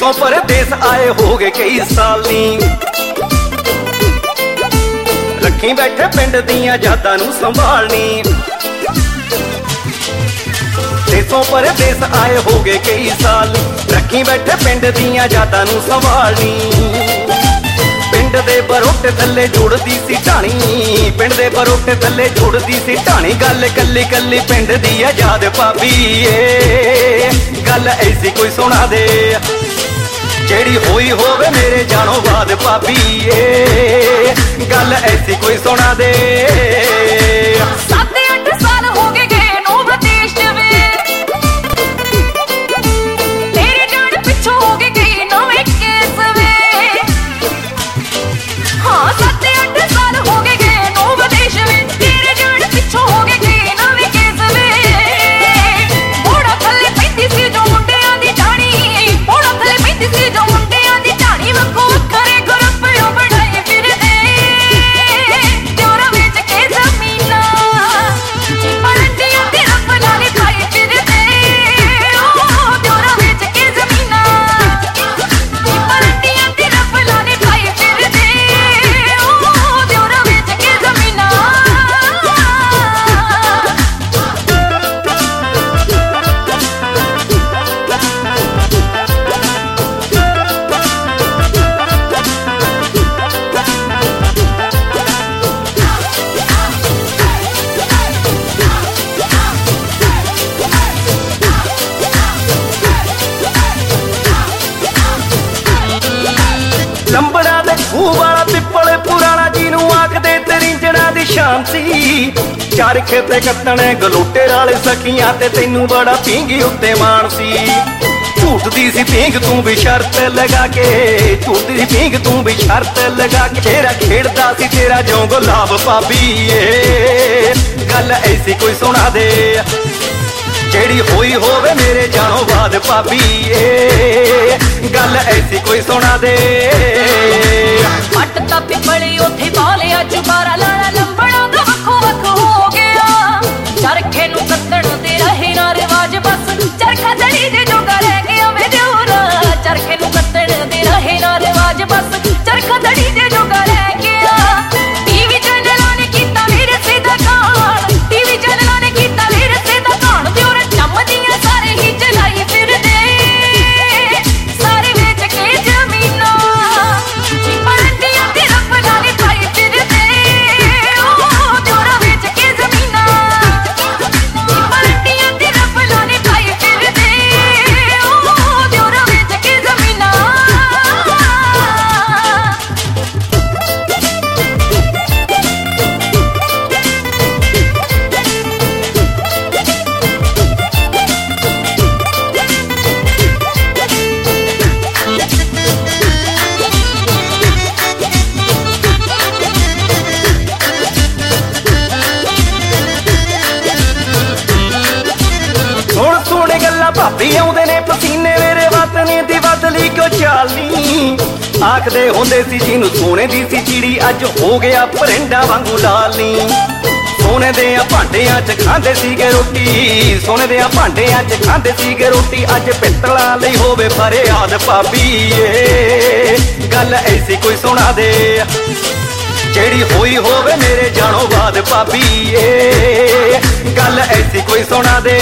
देसों परदेस आए हो गए कई साल नी, रखी बैठे पिंड दियां यादां नूं संभालनी। देसों परदेस आए हो गए कई साल, रखी बैठे पिंड दियां यादां नूं संभालनी। पिंड दे बरोटे थल्ले जुड़दी सी ढाणी, पिंड दे बरोटे थल्ले जुड़दी सी ढाणी। गल कल्ली कल्ली पिंड दी याद भाभी गल ऐसी कोई सुना दे, जेड़ी होई होवे मेरे जानो बाद भाभी गल ऐसी कोई सुना दे। 7-8 साल हो गए गए नू विदेश में, तेरे जान पिछों हो गए गई नवे केस में। हाँ 7-8 साल हो गए गए नू विदेश में, तेरे जान पिछों हो गए गई नवे केस में। मोड़ा थल्ले पैंदी सी जो मुंडियां दी ढाणी, मोड़ा थल्ले पैंदी सी जो मुंडियां दी ढाणी। वक्को करे ग्रुप यो बढ़ाई फिरदे लंबड़ा दे खूह वाला पिपल पुराना जिनू आखदे तरिंजणा दी शान सी। चार खेते कत्तने गलोटे नाल सखियां ते तैनू बड़ा पींगी उत्ते मान सी। झूठदी सी पींग तू भी शर्त लगा के, झूठदी सी पींग तू भी शर्त लगा के। तेरा खेड़दा सी तेरा जो गुलाब भाभी गल ऐसी कोई सुना दे, जेड़ी होई होवे मेरे जानो बाद भाभी गल ऐसी कोई सुना दे। पट दा पिपली उथे बालिया जुबारा लाला लंबड़ा दा वखो वख हो गया। चरखे नू कत्तण दे रहे ना रिवाज बस, चरखा दड़ी दे जोगा रह गया वे दियोरा। चरखे नू कत्तण दे रहे ना रिवाज बस, चरखा दड़ी दे जोगा रह गया। टीवी चैनलां ने कीता मेरे से दा कान, टीवी चैनलां ने कीता मेरे से दा कान। दियोरा चमदियां सारे ही चलाई फिरदे, सारे वेच के जमीनां। परंदियां ते रब नाल खाई फिरदे, ओ दियोरा वेच के जमीनां। परंदियां ते रब नाल खाई फिरदे, ओ दियोरा वेच के जमीनां। ਹੁਣ ਸੋਹਣੇ ਗੱਲਾਂ ਭਾਬੀ ਆਉਂਦੇ ਨੇ ਪਸੀਨੇ ਮੇਰੇ ਵਤਨੇ ਦੀ ਬਦਲੀ ਕਿਉਂ ਚਾਲਨੀ। ਆਖਦੇ ਹੁੰਦੇ ਸੀ ਜਿਹਨੂੰ ਸੋਨੇ ਦੀ ਸੀ ਚਿੜੀ ਅੱਜ ਹੋ ਗਿਆ ਪਰਿੰਡਾ ਵਾਂਗੂ ਲਾਲਨੀ। ਸੋਨੇ ਦੇ ਭਾਂਡਿਆਂ 'ਚ ਖਾਂਦੇ ਸੀਗੇ ਰੋਟੀ, ਸੋਨੇ ਦੇ ਭਾਂਡਿਆਂ 'ਚ ਖਾਂਦੇ ਸੀਗੇ ਰੋਟੀ। ਅੱਜ ਪਿੱਤਲਾਂ ਲਈ ਹੋਵੇ ਫਰਿਆਦ ਭਾਬੀ ਗੱਲ ਐਸੀ ਕੋਈ ਸੁਣਾ ਦੇ, जेड़ी होई होवे मेरे जानो बाद भाभी गल ऐसी कोई सुना दे।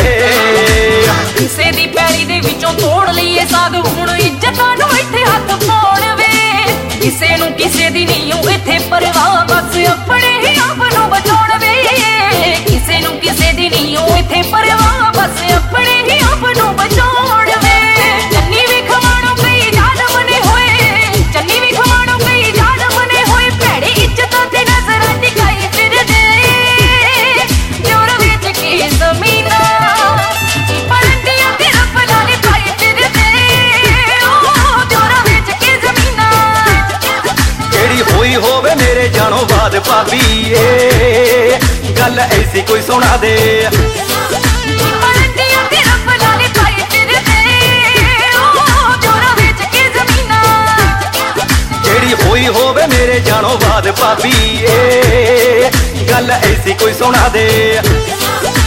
किसे दी पैड़ी दे विचों तोड़ लईए साग, हुण इज्जतां नूं इत्थे हत्थ पाउण वे। किसे नूं किसे दी नीओ इत्थे परवाह, बस अपने ही आप नूं बचाउण वे। किसे नूं किसे दी नीओ इत्थे परवाह, बस अपने ही आप नूं बचाउण वे। चन्नी भी खवाणों कई जालम ने होए, चन्नी भी खवाणों कई जालम ने होए। भैड़े इज्जतां ते नज़रां टिकाई फिरदे, जोर वेच के ज़मीनां। परंदियां ते रब नाल खाई फिरदे, ओ जोर वेच के ज़मीनां। जेड़ी होई होवे मेरे जानो बाद भाभी गल ऐसी कोई सुना दे। परंदियां ते रब नाल खाई फिरदे, ओ जोर वेच के ज़मीनां। जेड़ी होई होवे मेरे जानो बाद भाभी गल ऐसी कोई सुना दे।